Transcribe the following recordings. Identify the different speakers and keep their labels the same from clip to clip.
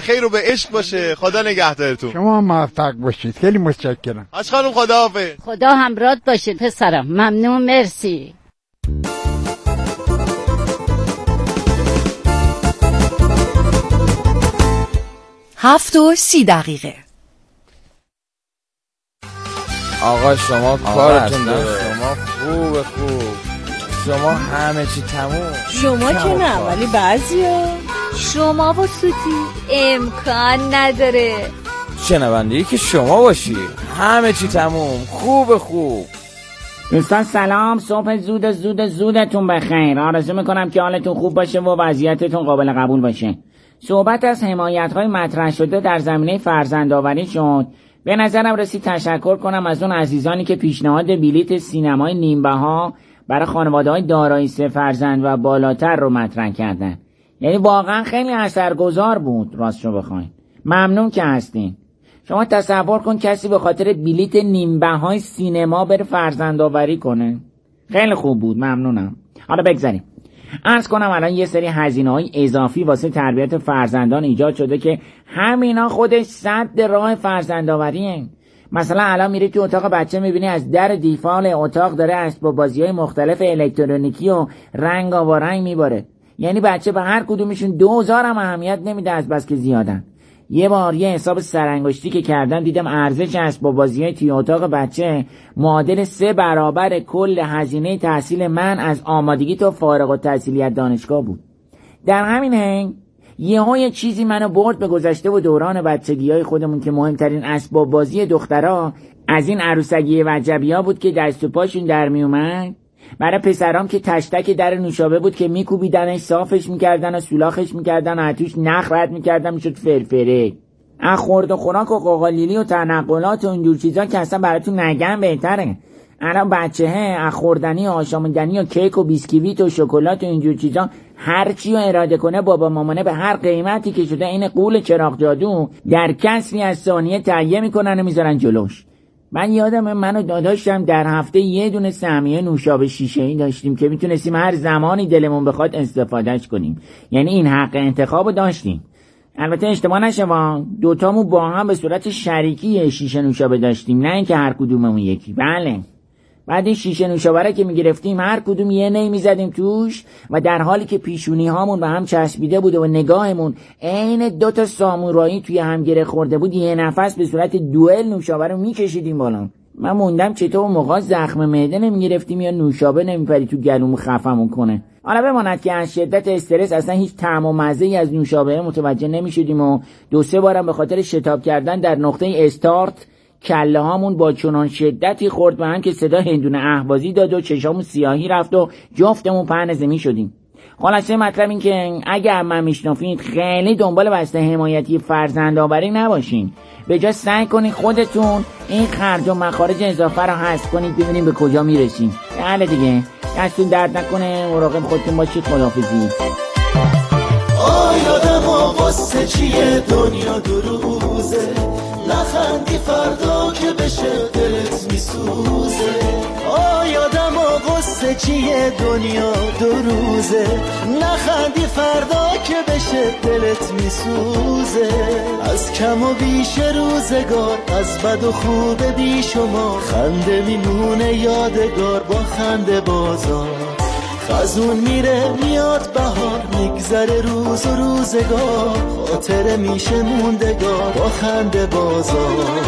Speaker 1: خیر و به عشق باشه. خدا نگهدارتون.
Speaker 2: شما موفق باشید. خیلی متشکرم.
Speaker 1: حاج خانم خداحافظ.
Speaker 3: خدا همراهت باشه پسرم. ممنون، مرسی.
Speaker 4: 7:30.
Speaker 5: آقا شما کارتون داره، شما خوب شما همه چی تموم.
Speaker 4: شما که نه ولی بعضیا.
Speaker 6: شما با سوتی امکان نداره.
Speaker 5: شنونده‌ای که شما باشی همه چی تموم. خوب
Speaker 7: دوستان سلام، صبح زودتون بخیر. آرزو میکنم که حالتون خوب باشه و وضعیتتون قابل قبول باشه. صحبت از حمایت‌های مطرح شده در زمینه فرزندآوری شد. به نظرم رسید تشکر کنم از اون عزیزانی که پیشنهاد بلیت سینمای نیمبها برای خانواده‌های دارای 3 فرزند و بالاتر رو مطرح کردن. یعنی واقعا خیلی اثرگذار بود راستشو بخواین. ممنون که هستین. شما تصور کن کسی به خاطر بلیت نیمبهای سینما بره فرزندآوری کنه. خیلی خوب بود، ممنونم. حالا بگذاریم. عرض کنم الان یه سری هزینه‌های اضافی واسه تربیت فرزندان ایجاد شده که همینا خودش سد راه فرزندآوریه. مثلا الان میری تو اتاق بچه میبینی از در دیفال اتاق داره اسباب بازی‌های مختلف الکترونیکی و رنگارنگ میباره. یعنی بچه به هر کدومشون 2000 هم اهمیت نمیده از بس که زیادن. یه بار یه حساب سرانگشتی که کردم دیدم ارزش اسباب بازی‌های توی اتاق بچه معادل 3 برابر کل هزینه تحصیل من از آمادگی تا فارغ التحصیلی دانشگاه بود. در همین حین یه چیزی منو برد به گذشته و دوران بچگی‌های خودمون که مهمترین اسباب بازی دخترها از این عروسگی وجبی‌ها بود که دست و پاشون در میومد. برای پسرام که تشتک در نوشابه بود که میکوبیدنش، صافش میکردن و سولاخش میکردن و اتوش نخ رد میکردن میشد فرفره. خورد و خوراک و قاقالیلی و تنقلات و اینجور چیزا که اصلا براتون نگم بهتره. الان بچه‌ها خوردنی و آشامیدنی و کیک و بیسکویت و شکلات و اینجور چیزا هر چی رو اراده کنه بابا مامانه به هر قیمتی که شده این قول چراغ جادو در کسری از ثانیه تهیه میکنن و میذارن جلوش. من یادم من و داداشم در هفته یه دونه سهمیه نوشابه شیشه‌ای داشتیم که میتونستیم هر زمانی دلمون بخواد استفادهش کنیم. یعنی این حق انتخابو داشتیم. البته اشتباه نشه، دوتامون با هم به صورت شریکی شیشه نوشابه داشتیم، نه اینکه هر کدوممون یکی. بله. بعد این شیشه نوشابه را که میگرفتیم هر کدوم یه نی میزدیم توش و در حالی که پیشونی هامون به هم چسبیده بود و نگاهمون عین 2 سامورایی توی هم گره خورده بود، یه نفس به صورت دوئل نوشابه رو میکشیدیم بالا. من موندم چطور موقع زخم معده نمیگرفتیم یا نوشابه نمیپری تو گلومون خفمون کنه. حالا بماند که از شدت استرس اصلا هیچ طعم و مزه‌ای از نوشابه متوجه نمیشدیم و 2-3 بارم به خاطر شتاب کردن در نقطه استارت کله هامون با چنان شدتی خورد به هم که صدا هندونه اهوازی داد و چشامون سیاهی رفت و جفتمون پهن زمین شدیم. خلاصه مطلب این که اگر من میشنافید خیلی دنبال بسته حمایتی فرزندآوری نباشین. به جا سعی کنید خودتون این خرج و مخارج اضافه رو حذف کنید ببینیم به کجا میرسیم. بله دیگه، دستون درد نکنه، مراقب خودتون باشید. خداحافظی.
Speaker 8: آیادم واسه چیه دنیا دروزه، نخندی فردا که بشه دلت میسوزه. آیادم واسه چیه دنیا دروزه، نخندی فردا که بشه دلت میسوزه. از کم و بیش روزگار، از بد و خوب بی شما، خنده میمونه یادگار با خنده بازار. خزون میره میاد بهار، میگذره روز و روزگار، خاطره میشه موندگار با خنده بازار.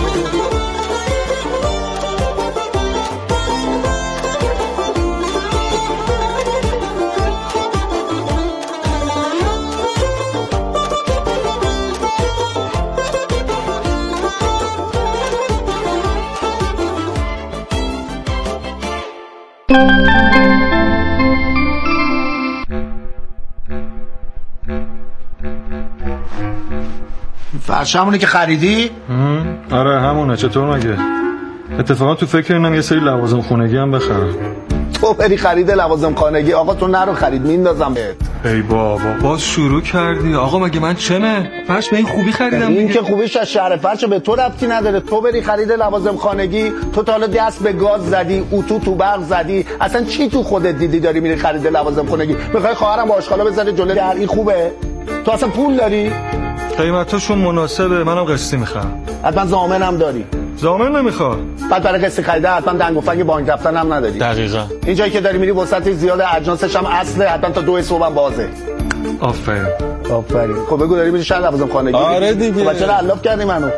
Speaker 9: فرشمونه که خریدی؟
Speaker 10: آره همونه. چطور مگه؟ اتفاقا تو فکر اینم یه سری لوازم خونگی هم بخرم.
Speaker 9: تو بری خرید لوازم خانگی؟ آقا تو نرو خرید، میندازم بهت.
Speaker 10: ای بابا باز شروع کردی. آقا مگه من چمه؟ فرش به این خوبی خریدم.
Speaker 9: این که خوبیش از شهر فرش به تو ربطی نداره. تو بری خرید لوازم خانگی، تو تا حالا دست به گاز زدی، اتو تو برق زدی، اصلا چی تو خودت دیدی داری میری خرید لوازم خانگی؟ میخوای خواهرم با آشغالا بزنه جلوی در؟ این خوبه؟ تو اصلا پول داری؟
Speaker 10: قیمتاشون مناسبه، منم قسطی میخوام.
Speaker 9: حتما ضامنم داری؟
Speaker 10: ضامن نمیخواد.
Speaker 9: بعد برای قسطی خریده حتما دنگ و فنگ بانک رفتن هم نداری.
Speaker 10: دقیقاً.
Speaker 9: این جایی که داری میری وسط زیاد اجناسش هم اصله، حتما تا 2 صبح هم بازه.
Speaker 10: آفرین.
Speaker 9: خب بگو داری میری شهر لوازم خانگی؟
Speaker 5: آره دیگه.
Speaker 9: خب چرا علاف کردی منو؟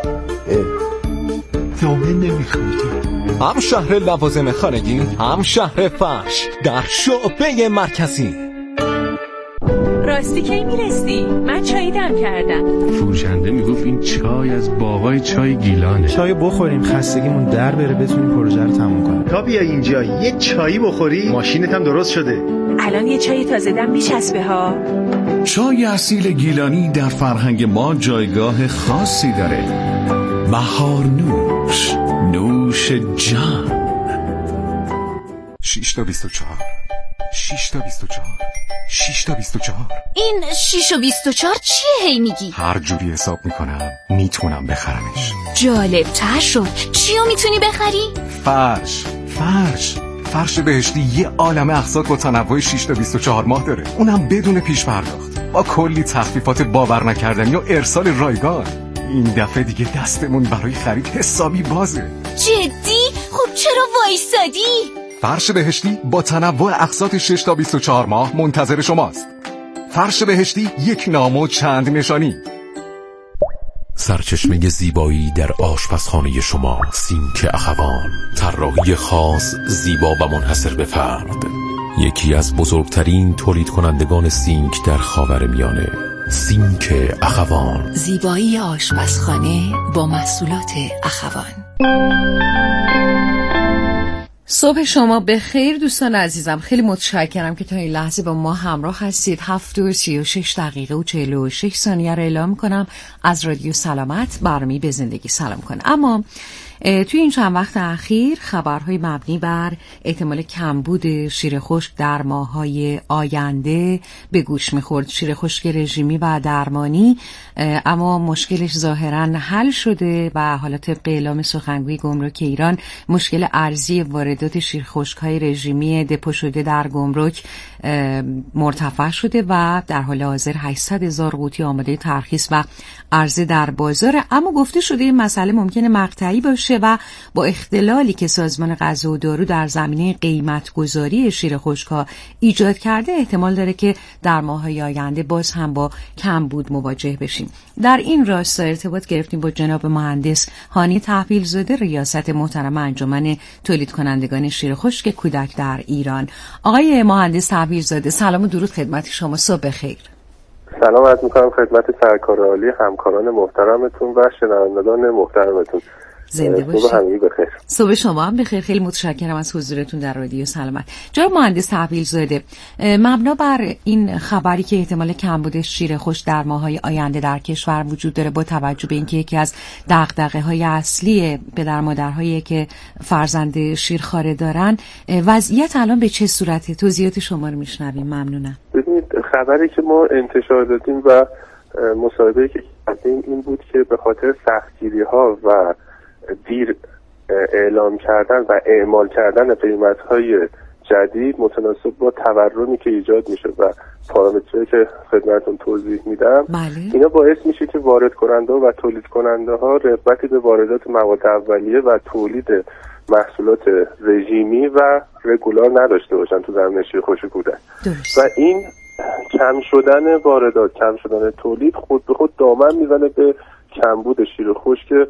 Speaker 8: ضامن نمیخواد. هم شهر لوازم خانگی، هم شهر فرش در شعبه مرکزی.
Speaker 4: راستی کی میرسی؟ من چای دم کردم.
Speaker 11: فروشنده میگفت این چای از باغای چای گیلانه.
Speaker 12: چای بخوریم خستگیمون در بره بتونیم پروژه رو تموم کنیم.
Speaker 13: تا بیای اینجا یه چایی بخوری ماشینت هم درست شده.
Speaker 4: الان یه چای تازه دم میچسبه ها.
Speaker 11: چای اصیل گیلانی در فرهنگ ما جایگاه خاصی داره. بهار نوش، نوش جان.
Speaker 14: 6 تا 24 6 تا 24 6 تا 24.
Speaker 6: این 6 و 24 چیه هی میگی؟
Speaker 14: هر جوری حساب میکنم میتونم بخرمش.
Speaker 6: جالب تر شد. چیو میتونی بخری؟
Speaker 14: فرش بهشتی یه عالم اقساط با تنوع 6 تا 24 ماه داره، اونم بدون پیش پرداخت، با کلی تخفیفات باور نکردنی و ارسال رایگان. این دفعه دیگه دستمون برای خرید حسابی بازه.
Speaker 6: جدی؟ خب چرا وایسادی؟
Speaker 14: فرش بهشتی با تنوع اقساط 6 تا 24 ماه منتظر شماست. فرش بهشتی، یک نام و چند نشانی.
Speaker 15: سرچشمه زیبایی در آشپزخانه شما، سینک اخوان. طراحی خاص، زیبا و منحصر به فرد. یکی از بزرگترین تولید کنندگان سینک در خاورمیانه. سینک اخوان.
Speaker 16: زیبایی آشپزخانه با محصولات اخوان.
Speaker 17: صبح شما بخیر دوستان عزیزم. خیلی متشکرم که تا این لحظه با ما همراه هستید. 7:36:46 رو اعلام میکنم از رادیو سلامت، برنامه به زندگی سلام کن. اما توی این چند وقت اخیر خبرهای مبنی بر احتمال کمبود شیر خشک در ماه‌های آینده به گوش می‌خورد. شیر خشک رژیمی و درمانی، اما مشکلش ظاهراً حل شده و حالا طبق اعلام سخنگوی گمرک ایران مشکل ارزی واردات شیر خشک‌های رژیمی دپو شده در گمرک مرتفع شده و در حال حاضر 800,000 قوطی آماده ترخیص و عرضه در بازار. اما گفته شده این مسئله ممکنه مقطعی باشه و با اختلالی که سازمان غذا و دارو در زمینه قیمت‌گذاری شیر خشک‌ها ایجاد کرده احتمال داره که در ماه‌های آینده باز هم با کمبود مواجه بشیم. در این راستا ارتباط گرفتیم با جناب مهندس هانی تحویل‌زاده، ریاست محترم انجمن تولید کنندگان شیر خشک کودک در ایران. آقای مهندس تحویل‌زاده، سلام و درود خدمت شما. صبح بخیر.
Speaker 18: سلام عرض می‌کنم خدمت سرکار عالی، همکاران محترمتون و شنوندگان محترمتون.
Speaker 17: زنده باشید.
Speaker 18: صبح همگی بخیر.
Speaker 17: صبح شما هم بخیر. خیلی متشکرم از حضورتون در رادیو سلامت. جناب مهندس تحویل‌زاده، مبنا بر این خبری که احتمال کمبود شیر خشک در ماه‌های آینده در کشور وجود داره، با توجه به اینکه یکی از دغدغه‌های اصلی پدر مادرهایی که فرزند شیرخواره دارن، وضعیت الان به چه صورته؟ توضیحات شما رو میشنویم. ممنونم.
Speaker 18: ببینید، خبری که ما انتشار دادیم و مصاحبه‌ای که کردیم این بود که به خاطر سختگیری‌ها و دیر اعلام کردن و اعمال کردن قیمت‌های جدید متناسب با تورمی که ایجاد میشه و پارامترهایی که خدمتتون توضیح میدم، اینا باعث میشه که وارد کننده و تولید کننده ها رغبتی به واردات مواد اولیه و تولید محصولات رژیمی و رگولار نداشته باشن تو زمینه شیر خشک کودک. و این کم شدن واردات، کم شدن تولید خود به خود دامن میزنه به کمبود شیر خشک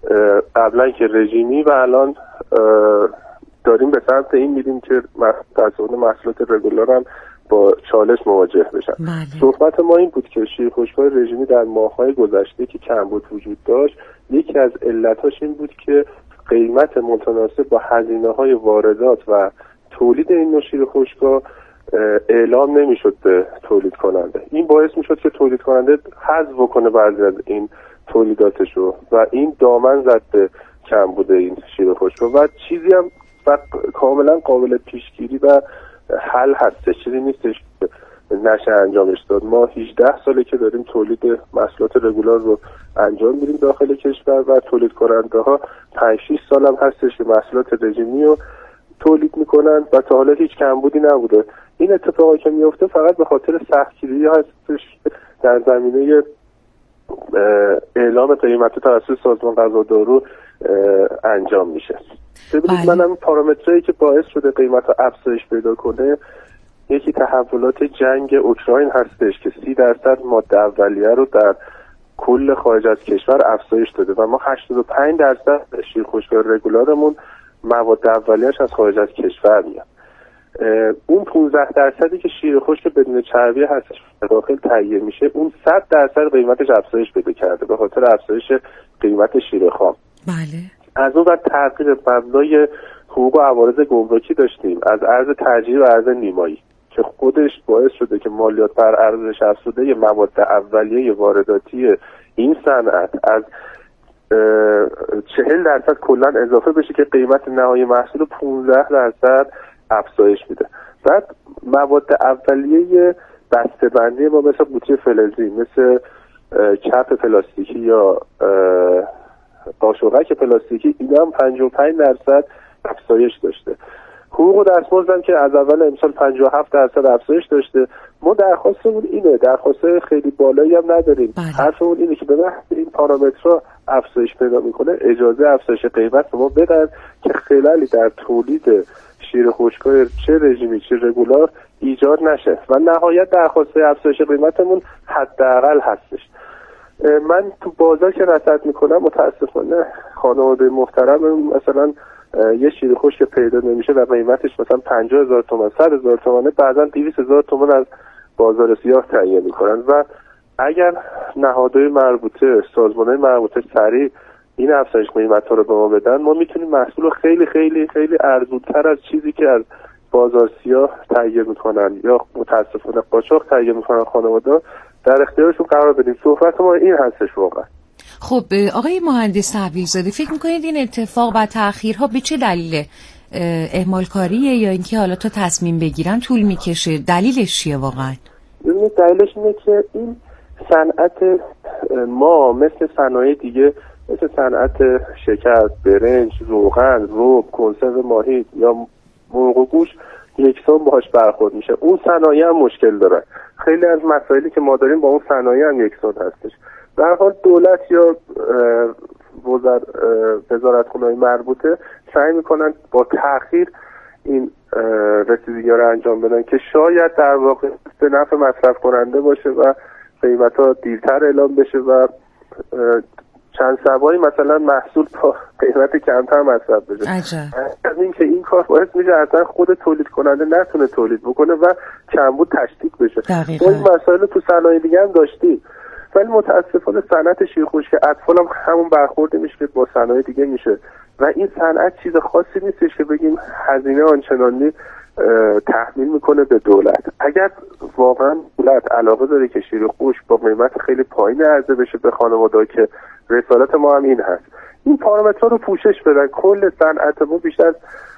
Speaker 18: قبلا که رژیمی و الان داریم به سمت این میریم که تصاحب محصولات رگولار هم با چالش مواجه بشن. صحبت ما این بود که شیر خشک‌های رژیمی در ماه‌های گذشته که کمبود وجود داشت، یکی از علتاش این بود که قیمت متناسب با هزینه‌های واردات و تولید این نوع شیر خشک‌ها اعلام نمی‌شد به تولید کننده. این باعث می‌شد که تولید کننده حذف کنه بعضی از این تولیداتشو و این دامن زد به کمبود این شیر خشک و چیزی هم کاملا قابل پیشگیری و حل هستش، چیزی نیستش که نشه انجامش داد. ما 18 ساله که داریم تولید محصولات رگولار رو انجام میدیم داخل کشور و تولید کننده ها 5-6 سال هم هستش که محصولات رژیمی رو تولید میکنن و تا حالا هیچ کمبودی نبوده. این اتفاقی که میفته فقط به خاطر سختگیری هستش در زمینه اعلام قیمت توسط سازمان غذا و دارو انجام میشه. ببینید من هم پارامترهایی که باعث شده قیمت ها افزایش پیدا کنه، یکی تحولات جنگ اوکراین هستش که 30% ماده اولیه رو در کل خارج از کشور افزایش داده و ما 85% شیرخشک‌های رگولارمون مواد اولیه‌اش از خارج از کشور میاد. اون 15% که شیر خشک بدون چربی هستش داخل تهیه میشه، اون 100% قیمتش افزایش پیدا کرده به خاطر افزایش قیمت شیر خام.
Speaker 17: بله.
Speaker 18: از اون بعد تغییر مبنای حقوق و عوارض گمرکی داشتیم از ارز ترجیحی و ارز نیمایی که خودش باعث شده که مالیات بر ارزش افزوده مواد اولیه وارداتی این صنعت از 40% کلا اضافه بشه که قیمت نهایی محصول 15% افزایش میده. بعد مواد اولیه بسته‌بندی ما مثل قوطی فلزی، مثل کف پلاستیکی یا قاشقک پلاستیکی، اینا هم 55% افزایش داشته. حقوق دستمزد که از اول امسال 57% افزایش داشته. ما درخواستمون اینه، درخواست خیلی بالایی هم نداریم. حرفمون اینه که به محض این پارامترها افزایش پیدا میکنه اجازه افزایش قیمت به ما بدن که خلالی در تولید شیر خشک‌های چه رژیمی چه رگولار ایجاد نشه و نهایت درخواست افزایش قیمتمون حداقل هستش. من تو بازار که رصد میکنم متاسفانه خانواده محترم مثلا یه شیر خشک پیدا نمیشه و قیمتش مثلا 50,000 تومان 100,000 تومانه، بعضا 200,000 تومان از بازار سیاه تهیه میکنن و اگر نهادهای مربوطه، سازمانهای مربوطه سریع این افزایش قیمت‌ها رو به ما بدن، ما میتونیم محصول رو خیلی خیلی خیلی ارزونتر از چیزی که از بازار سیاه تهیه میکنن یا متاسفانه قاچاق تهیه میکنن خانواده در اختیارشون قرار بدیم. صحبت ما این هستش واقعا.
Speaker 17: خب آقای مهندس تحویل‌زاده، فکر میکنید این اتفاق و تأخیرها به چه دلیله؟ اهمال کاریه یا اینکه حالا تا تصمیم بگیرن طول میکشه؟ دلیلش چیه واقعا؟
Speaker 18: دلیلش اینه که این صنعت ما مثل صنایع دیگه، مثل صنعت شکر، برنج، روغن، رب، کنسرو ماهی یا مرغ و گوشت یکسان باهاش برخورد میشه. اون صنایع هم مشکل دارن. خیلی از مسائلی که ما داریم با اون صنایع هم یکسان هستش. به هر حال دولت یا وزارتخونه‌های مربوطه سعی میکنن با تأخیر این رسیدگی‌ها رو انجام بدن که شاید در واقع به نفع مصرف کننده باشه و قیمت‌ها دیرتر اعلام بشه و چند سبایی مثلا محصول با قیمت کمتر مصرف بشه. از این که این کار باعث میشه اصلا خود تولید کننده نتونه تولید بکنه و کمبود تشدید بشه. ما این مسائل تو صنایع دیگه هم داشتیم ولی متاسفانه صنعت شیرخشک اطفال هم همون برخورد میشه که با صنایع دیگه میشه و این صنعت چیز خاصی نیستش که بگیم هزینه آنچنانی تحمیل میکنه به دولت. اگر واقعا دولت علاقه داره که شیرخشک با قیمت خیلی پایین عرضه بشه به خانواده که رسالت ما هم این هست، این پارامترها رو پوشش بدن. کل صنعت ما بیشتر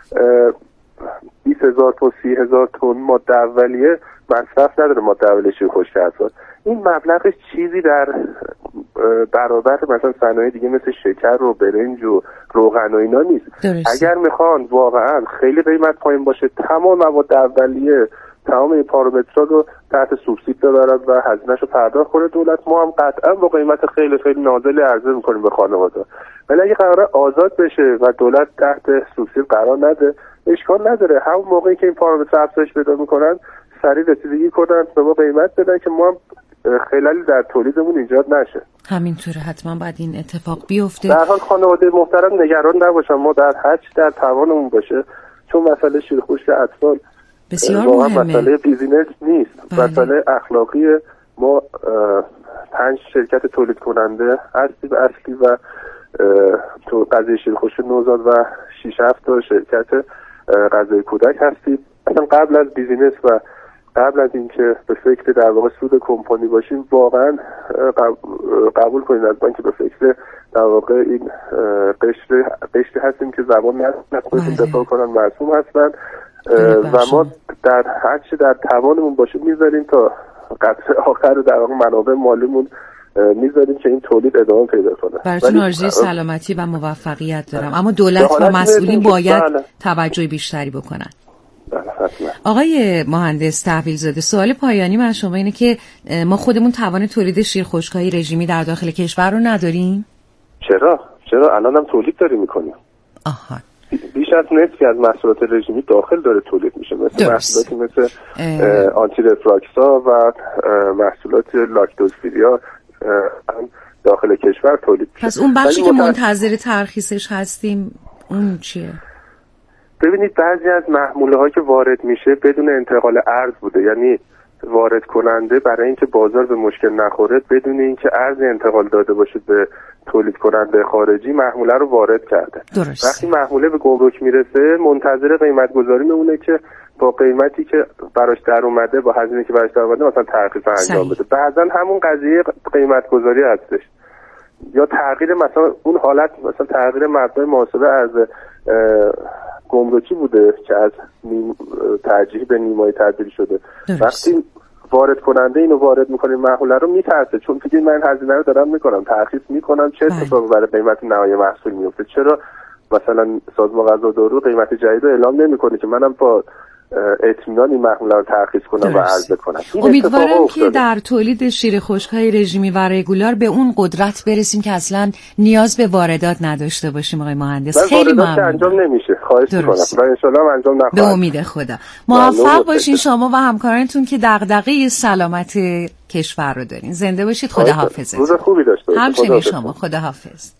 Speaker 18: 20,000 تا 30,000 تن ماده اولیه مصرف نداره، ماده اولیه شیرخشک اطفال. این مبلغش چیزی در برابر مثلا صنایع دیگه مثل شکر و برنج و روغن و اینا نیست. اگر میخوان واقعا خیلی قیمت پایین باشه، تمام مواد اولیه، تمام این پارامترها رو تحت سوبسید ببرن و هزینه‌شو پرداخت کنه دولت، ما هم قطعا با قیمت خیلی خیلی نازلی عرضه میکنیم به خانواده. ولی اگه قراره آزاد بشه و دولت تحت سوبسید قرار نده، اشکال نداره. همون موقعی که این پارامترها افزایش پیدا میکنن سریع رسیدگی کنن به ما قیمت بدن که ما هم خلالی در تولیدمون ایجاد نشه.
Speaker 17: همینطوره، حتما باید این اتفاق بیفته.
Speaker 18: در حال خانواده محترم نگران نباشن، ما در هر چی در توانمون باشه، چون مسئله شیرخشک اطفال
Speaker 17: بسیار مهمه،
Speaker 18: مسئله بیزینس نیست، مسئله اخلاقی. ما 5 شرکت تولید کننده هستیم اصلی و تو قضیه شیرخشک نوزاد و 6-7 تا شرکت غذای کودک هستیم. اصلا قبل از بیزینس و قبل از اینکه به فکر در واقع سود کمپانی باشیم، واقعا قبول کنید از من که به فکر در واقع این قشری هستیم که زبان نتونیم دفاع کنن، معصوم هستن و ما در هر چی در توانمون باشه میذاریم تا قطعه آخر در واقع منابع مالیمون میذاریم که این تولید ادامه پیدا کنه.
Speaker 17: براتون آرزوی سلامتی و موفقیت دارم، اما دولت و مسئولین باید توجه بیشتری بکنن. آقای مهندس تحویلزاده، سوال پایانی من شما اینه که ما خودمون توان تولید شیر خشک‌های رژیمی در داخل کشور رو نداریم؟
Speaker 18: چرا الان هم تولید داریم میکنیم.
Speaker 17: آها.
Speaker 18: بیش از نصفی از محصولات رژیمی داخل داره تولید میشه، مثل محصولاتی مثل آنتی رفراکسا و محصولات لاکتوزفریا هم داخل کشور تولید میشه.
Speaker 17: پس اون بخشی که منتظر ترخیصش هستیم اون چیه؟
Speaker 18: ببینید بعضی از محموله ها که وارد میشه بدون انتقال ارز بوده، یعنی وارد کننده برای اینکه بازار به مشکل نخوره بدون اینکه ارز انتقال داده باشه به تولید کننده خارجی محموله رو وارد کرده.
Speaker 17: درست.
Speaker 18: وقتی محموله به گمرک میرسه منتظر قیمت گذاری میمونه که با قیمتی که براش در اومده، با هزینه که براش در اومده مثلا ترخیص انجام بده. بعضا همون قضیه قیمت گذاری هستش یا تغییر مثلا اون حالت، مثلا تغییر مبنای محاسبه از گمرکی بوده که از ترجیحی به نیمایی تبدیل شده. وقتی وارد کننده اینو وارد میکنه محموله رو میترسه، چون فکر من هزینه رو دارم میکنم، ترخیص میکنم، چه اتفاقی برای قیمت نهایی محصول میفته؟ چرا مثلا سازمان غذا و دارو قیمت جدید رو اعلام نمیکنه که منم با اطمینان این محموله رو ترخیص کنم و عرضه کنم؟
Speaker 17: امیدوارم که در تولید شیر خشک‌های رژیمی و رگولار به اون قدرت برسیم که اصلا نیاز به واردات نداشته باشیم. آقای مهندس خیلی ممنون.
Speaker 18: انجام نمیشه، خواهش می‌کنم و ان شاءالله انجام نخواهد.
Speaker 17: به امید خدا. موفق باشین شما و همکارانتون که دغدغه سلامت کشور رو دارین. زنده باشید. خداحافظ.
Speaker 18: روز خوبی داشته باشید.
Speaker 17: همچنین شما. خداحافظ.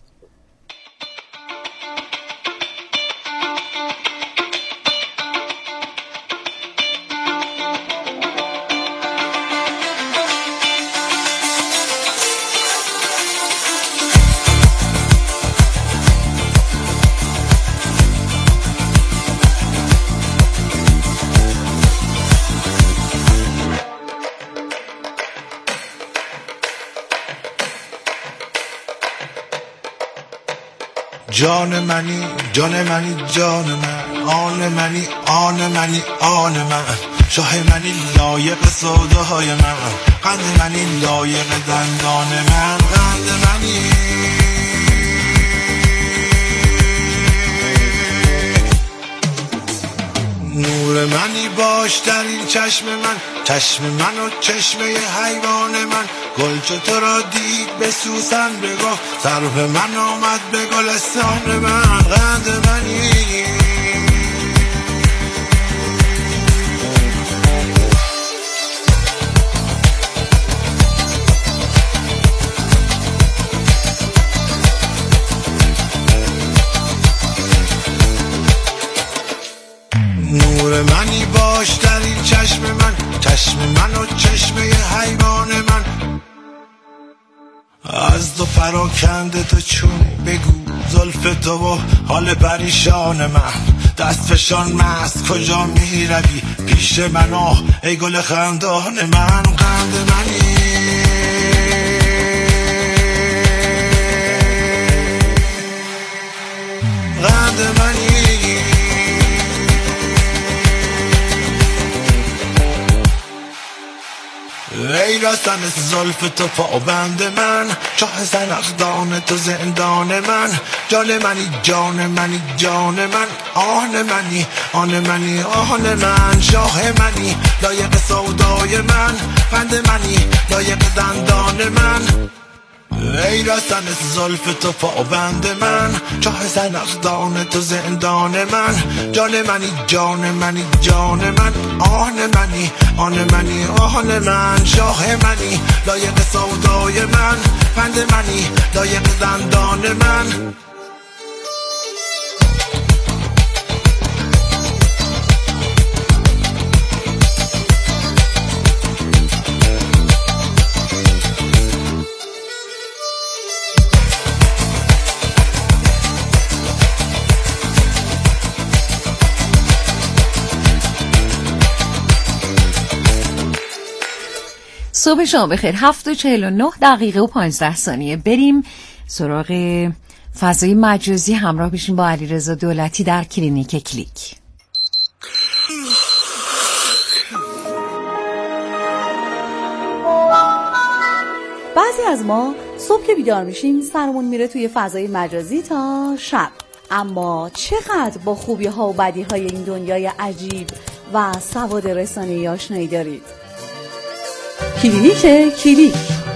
Speaker 19: جان منی جان منی جان من، آن منی آن منی آن من، شاه منی لایق سوداهای من، قند منی لایق دندان من، قند منی نور منی باش در این چشم من، چشم من و چشمه حیوان من، گل چو تو را دید به سوسن بگفت، سرو من آمد به گلستان من، قند منی نور منی باش در این چشم من، چشم من و چشمه حیوان من، از تو پراکنده تو چون بگو زلف تو و حال پریشان من، دست فشان مست کجا می روی پیش من، آه ای گل خندان من، قند منی قند منی ای رستن زلف تو پابند من، چاه زنخدان تو زندان من، جان منی جان منی جان من، آن منی آن منی آن من، شاه منی لایق سودای من، قند منی لایق دندان من، ای رستن زلف تو پابند من، چاه زنخدان تو زندان من، جان منی جان منی جان من، آن منی آن منی آن من، شاه منی لایق سودای من، قند منی لایق دندان من.
Speaker 17: صبح شما بخیر. 7:49 و 15 ثانیه. بریم سراغ فضای مجازی. همراه بشیم با علیرضا دولتی در کلینیک کلیک.
Speaker 20: بعضی از ما صبح که بیدار میشیم سرمون میره توی فضای مجازی تا شب، اما چقدر با خوبی ها و بدی های این دنیای عجیب و سواد رسانه‌ای آشنایی دارید. کلینیک کلیک.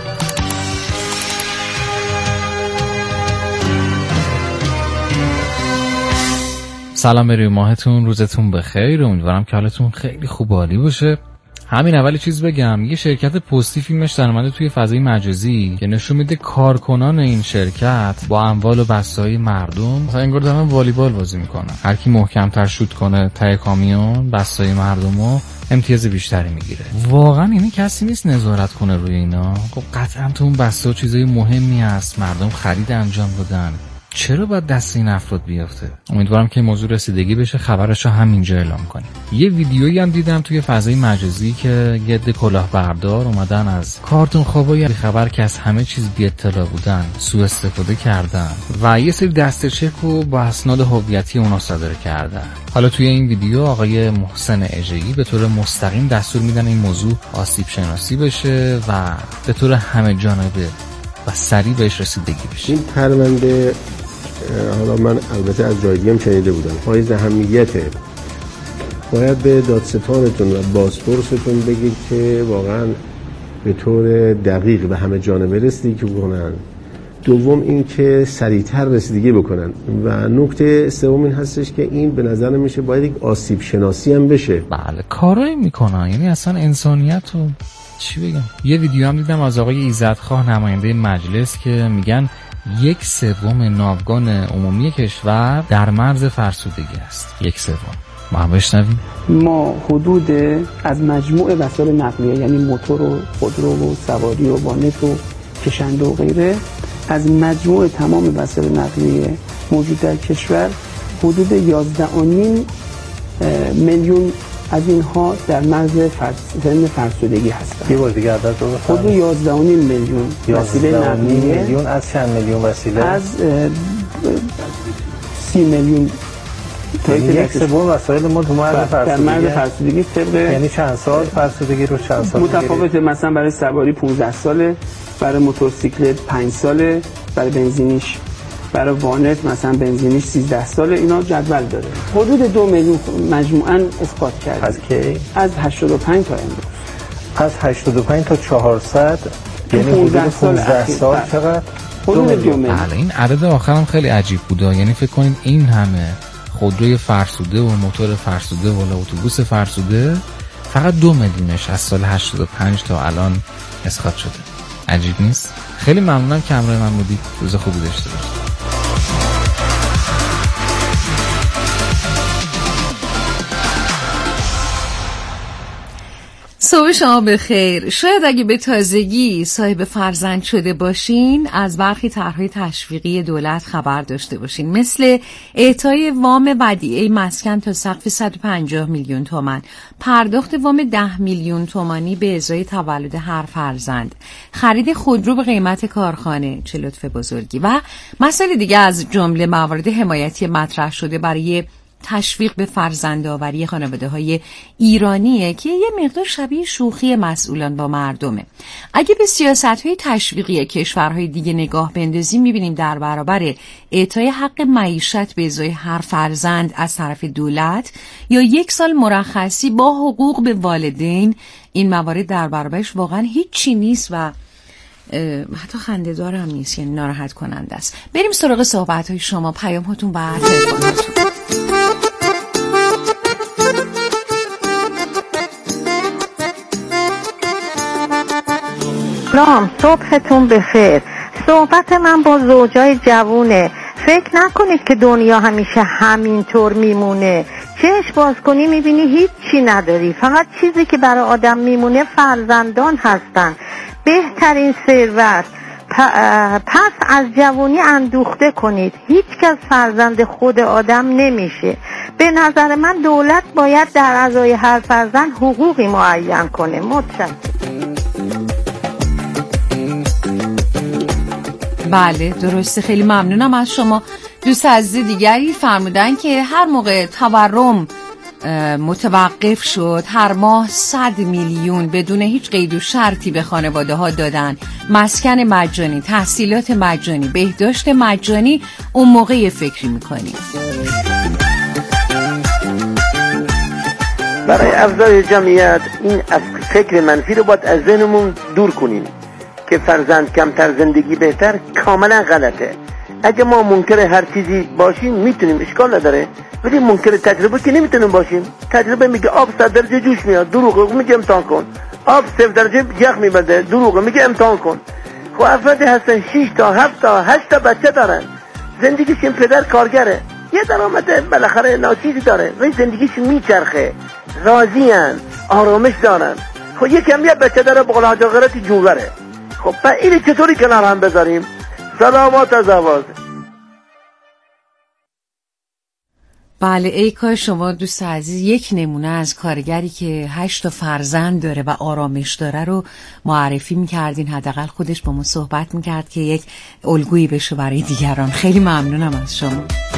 Speaker 21: سلام به روی ماهتون، روزتون بخیر. امیدوارم که حالتون خیلی خوب و عالی باشه. همین اول چیز بگم، یه شرکت پستی فیلمش در اومده توی فضای مجازی که نشون میده کارکنان این شرکت با اموال و بسته‌های مردم مثلا انگار دارن والیبال بازی میکنن. هر کی محکم‌تر شوت کنه ته کامیون بسته‌های مردمو امتیاز بیشتری میگیره. واقعا یعنی کسی نیست نظارت کنه روی اینا. خب قطعا تو اون بسته و چیزای مهمی هست، مردم خرید انجام دادن، چرا باید دست این افراد بیافته؟ امیدوارم که موضوع رسیدگی بشه، خبرشو همینجا اعلام کنیم. یه ویدیویی هم دیدم توی فضای مجازی که یه عده کلاهبردار اومدن از کارتون خوابای خبر که از همه چیز بی اطلاع بودن سوء استفاده کردن و یه سری دسته چک رو با اسناد هویتی اونا صادر کردن. حالا توی این ویدیو آقای محسن اژه‌ای به طور مستقیم دستور میدن این موضوع آسیب شناسی بشه و به طور همه جانبه و سریع بهش رسیدگی بشه.
Speaker 22: این پرونده حالا من البته از جای دیگه هم شنیده بودم، حائز اهمیته. باید به دادستانتون و بازپرستون بگید که واقعا به طور دقیق به همه جانبه رسیدگی کنن. دوم این که سریعتر رسیدگی بکنن و نکته سوم این هستش که این به نظر میشه باید یک آسیب شناسی هم بشه.
Speaker 21: بله کارایی میکنن، یعنی اصلا انسانیت رو چی بگم. یه ویدیو هم دیدم از آقای ایزدخواه نماینده مجلس که میگن 1/3 ناوگان عمومی کشور در مرز فرسودگی است. 1/3. ما هم بشنویم.
Speaker 23: ما حدود از مجموع وسایل نقلیه یعنی موتور و خودرو و سواری و وانت و کشنده و غیره، از مجموع تمام وسایل نقلیه موجود در کشور حدود 11.5 میلیون از اینها در مرز فرسودگی هستند.
Speaker 24: یه بار دیگه عدد رو بفرمایید.
Speaker 23: حدود 11.5 میلیون وسیله نقلیه.
Speaker 24: میلیون از چند میلیون وسیله؟
Speaker 23: از 30 میلیون.
Speaker 24: یک سوم وسایل ما تو مرز فرسودگی.
Speaker 23: در مرز فرسودگی طبق
Speaker 24: یعنی چند سال فرسودگی رو چند سال؟
Speaker 23: متفاوته. مثلا برای سواری 15 ساله، برای موتورسیکلت 5 ساله، برای بنزینیش، برای وانت مثلا بنزینیش 13 ساله. اینا جدول داره. حدود 2 میلیون مجموعاً اسقاط کرده.
Speaker 24: از کی؟
Speaker 23: از 85 تا امروز.
Speaker 24: از 85 تا 400 یعنی حدود 15 سال چقدر؟
Speaker 23: حدود 2 میلیون.
Speaker 21: بله این عدد آخرم خیلی عجیب بوده. یعنی فکر کنید این همه خودروی فرسوده و موتور فرسوده و اتوبوس فرسوده فقط 2 میلیونش از سال 85 تا الان اسقاط شده. عجیب نیست؟ خیلی ممنونم که همراه من بودید. روز خوبی داشته باشید.
Speaker 17: صبح شما بخیر. شاید اگه به تازگی صاحب فرزند شده باشین از برخی طرح‌های تشویقی دولت خبر داشته باشین، مثل اعطای وام ودیعه مسکن تا سقف 150 میلیون تومان، پرداخت وام 10 میلیون تومانی به ازای تولد هر فرزند، خرید خودرو به قیمت کارخانه، چه لطف بزرگی، و مسائل دیگه از جمله موارد حمایتی مطرح شده برای تشویق به فرزندآوری خانواده‌های ایرانیه که یه مقدار شبیه شوخی مسئولان با مردمه. اگه به سیاست‌های تشویقی کشورهای دیگه نگاه بندازیم می‌بینیم در برابر اعطای حق معیشت به ازای هر فرزند از طرف دولت یا 1 سال مرخصی با حقوق به والدین، این موارد در برابرش واقعا هیچی نیست و حتی خنده‌دار هم نیست، یعنی ناراحت کننده است. بریم سراغ صحبت‌های شما، پیام‌هاتون و تلفن‌هاتون.
Speaker 25: سلام، صبحتون بخیر. صحبت من با زوجای جوونه. فکر نکنید که دنیا همیشه همینطور میمونه. چشم باز کنی میبینی هیچی نداری. فقط چیزی که برای آدم میمونه فرزندان هستن، بهترین ثروت. پس از جوانی اندوخته کنید. هیچ کس فرزند خود آدم نمیشه. به نظر من دولت باید در ازای هر فرزند حقوقی معین کنه. متشکرم.
Speaker 17: بله درسته، خیلی ممنونم از شما. دوست عزیز دیگری فرمودن که هر موقع تورم متوقف شد هر ماه 100 میلیون بدون هیچ قید و شرطی به خانواده ها دادن، مسکن مجانی، تحصیلات مجانی، بهداشت مجانی، اون موقع فکری میکنیم.
Speaker 1: برای افزایش جمعیت این فکر منفی رو باید از ذهنمون دور کنیم که فرزند کمتر زندگی بهتر کاملا غلطه. اگه ما منکر هر چیزی باشیم میتونیم، اشکال نداره، ولی منکر تجربه که نمیتونیم باشیم. تجربه میگه آب 100 درجه جوش میاد، دروغه، میگه امتحان کن. آب 0 درجه یخ میبنده، دروغه، میگه امتحان کن. خب افرادی هستن 6 تا 7 تا 8 تا بچه دارن، زندگیشون پدر کارگره، یه درآمد بالاخره ناچیزی داره، ولی زندگیش میچرخه، راضیان، آرامش دارن. خب یکم یه بچه داره بقول حاج غیرتی جوبره. خب این چطوری کنار هم بذاریم؟ سلامات از آواز.
Speaker 17: بله، ای کاش شما دوست عزیز یک نمونه از کارگری که 8 تا فرزند داره و آرامش داره رو معرفی میکردین، حداقل خودش با ما صحبت میکرد که یک الگویی بشه برای دیگران. خیلی ممنونم از شما.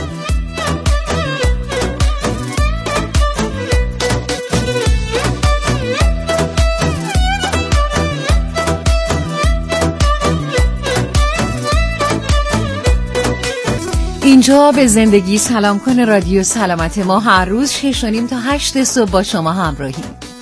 Speaker 17: اینجا به زندگی سلام کن رادیو سلامت، ما هر روز 6:30 تا 8 صبح با شما همراهیم.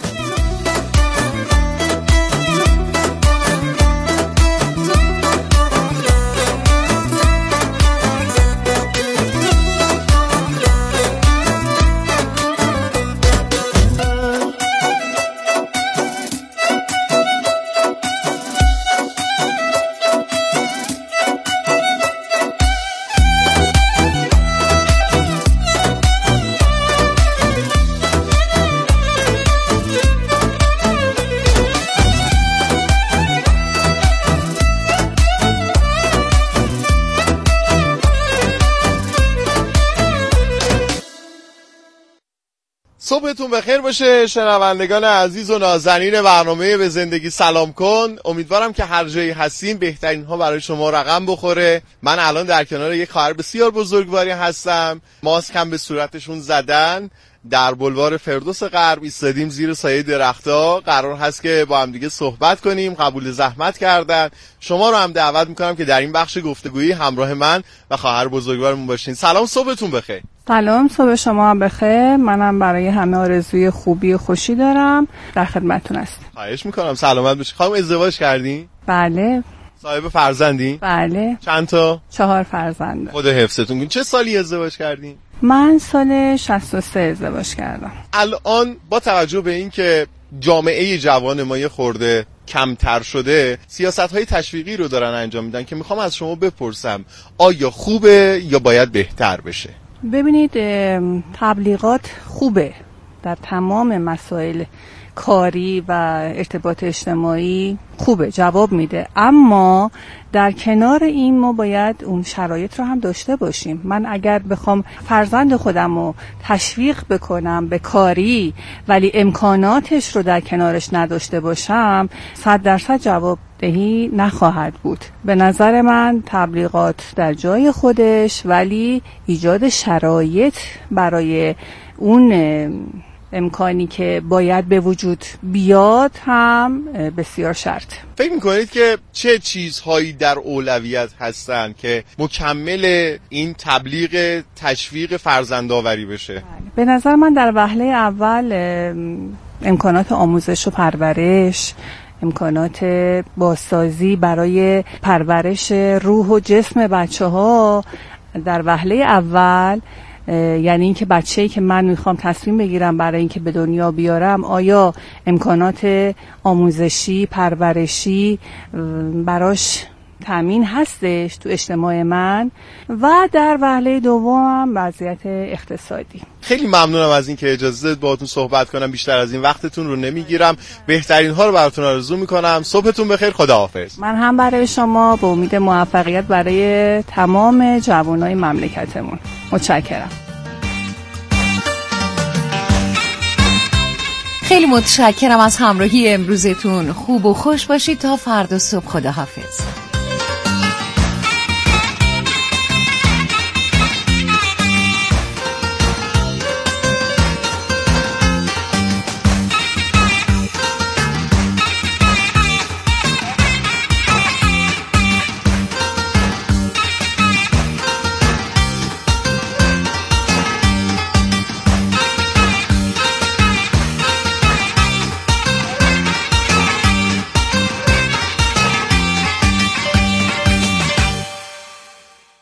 Speaker 2: صبحتون بخیر باشه شنوندگان عزیز و نازنین برنامه به زندگی سلام کن. امیدوارم که هر جایی هستین بهترین ها برای شما رقم بخوره. من الان در کنار یک خواهر بسیار بزرگواری هستم، ماسک هم به صورتشون زدن، در بلوار فردوس غرب ایستادیم زیر سایه درخت‌ها، قرار هست که با هم دیگه صحبت کنیم. قبول زحمت کردن. شما رو هم دعوت میکنم که در این بخش گفتگویی همراه من و خواهر بزرگوارمون باشین. سلام، صبحتون بخیر.
Speaker 23: سلام، صبح شما هم بخیر. منم برای همه آرزوی خوبی و خوشی دارم، در خدمتتون هستم.
Speaker 2: خواهش میکنم، سلامت باشید. خانم ازدواج کردین؟
Speaker 23: بله.
Speaker 2: صاحب فرزندین؟
Speaker 23: بله.
Speaker 2: چند تا؟
Speaker 23: 4 فرزند.
Speaker 2: خدا حفظتون کنه. چه سالی ازدواج کردین؟
Speaker 23: من سال 63 ازدواج کردم.
Speaker 2: الان با توجه به این که جامعه جوان ما یه خورده کمتر شده، سیاست‌های تشویقی رو دارن انجام میدن که میخوام از شما بپرسم آیا خوبه یا باید بهتر بشه؟
Speaker 23: ببینید، تبلیغات خوبه در تمام مسائل کاری و ارتباط اجتماعی، خوبه، جواب میده، اما در کنار این ما باید اون شرایط رو هم داشته باشیم. من اگر بخوام فرزند خودم رو تشویق بکنم به کاری ولی امکاناتش رو در کنارش نداشته باشم، 100% جواب دهی نخواهد بود. به نظر من تبلیغات در جای خودش، ولی ایجاد شرایط برای اون امکانی که باید به وجود بیاد هم بسیار شرط.
Speaker 2: فکر میکنید که چه چیزهایی در اولویت هستن که مکمل این تبلیغ تشویق فرزندآوری بشه؟
Speaker 23: به نظر من در وهله اول امکانات آموزش و پرورش، امکانات بازسازی برای پرورش روح و جسم بچه‌ها در وهله اول، یعنی اینکه بچه‌ای که من میخوام تصمیم بگیرم برای اینکه به دنیا بیارم آیا امکانات آموزشی، پرورشی براش تامین هستش تو اجتماع من، و در وهله دوم وضعیت اقتصادی.
Speaker 2: خیلی ممنونم از این که اجازه دادید باهاتون صحبت کنم. بیشتر از این وقتتون رو نمیگیرم. بهترین ها رو براتون آرزو میکنم. صبحتون بخیر. خداحافظ.
Speaker 23: من هم برای شما به امید موفقیت برای تمام جوانای مملکتمون. متشکرم.
Speaker 17: خیلی متشکرم از همراهی امروزتون. خوب و خوش باشید تا فردا صبح. خداحافظ.